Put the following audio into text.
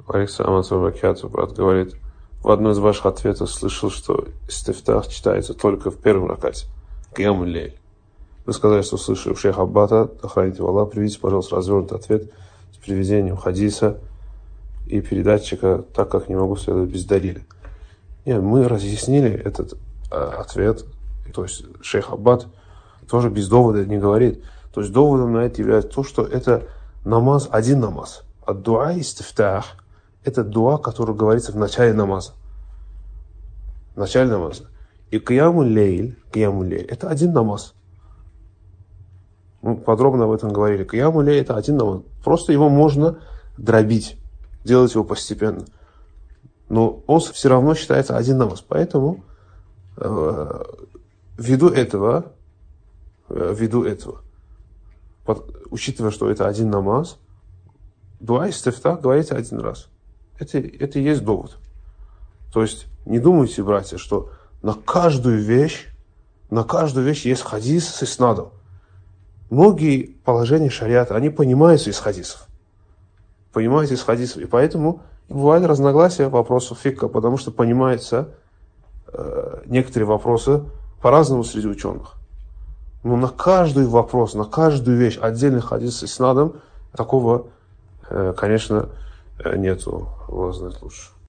Александр брат говорит, в одном из ваших ответов слышал, что истифтах читается только в первом ракате. Киям лейль. Вы сказали, что слышали у шейха Аббата, охраните Аллах, приведите, пожалуйста, развернутый ответ с приведением хадиса и передатчика, так как не могу следовать без далиля. Нет, мы разъяснили этот ответ, то есть шейх Аббат тоже без довода не говорит. То есть доводом на это является то, что это намаз, один намаз. А дуа истифтах – это дуа, который говорится в начале намаза. В начале намаза. И кияму лейль – это один намаз. Мы подробно об этом говорили. Кияму лейль – это один намаз. Просто его можно дробить, делать его постепенно. Но он все равно считается один намаз. Поэтому ввиду этого, учитывая, что это один намаз, дуа истифтах говорится один раз. Это и есть довод. То есть не думайте, братья, что на каждую вещь есть хадис с иснадом. Многие положения шариата, они понимаются из хадисов. И поэтому бывают разногласия вопросов фикха, потому что понимаются некоторые вопросы по-разному среди ученых. Но на каждый вопрос, на каждую вещь отдельный хадис с иснадом, такого, конечно, нету. Allah знает лучше.